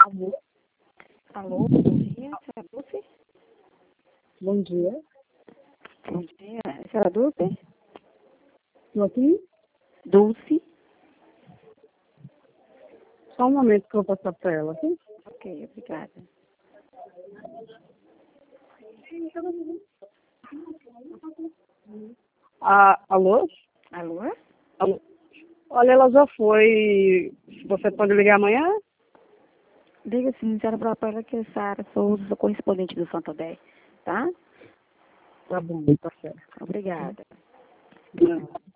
Alô? Alô, bom dia, senhora Dulce? Bom dia. Bom dia, senhora Dulce? Estou aqui? Dulce? Só um momento que eu vou passar para ela, ok? Ok, obrigada. Alô? Alô? Alô? Olha, ela já foi. Você pode ligar amanhã? Diga sim, senhora Propela, que a Sara Souza, sou correspondente do Santander, tá? Tá bom, tá certo. Obrigada. Não.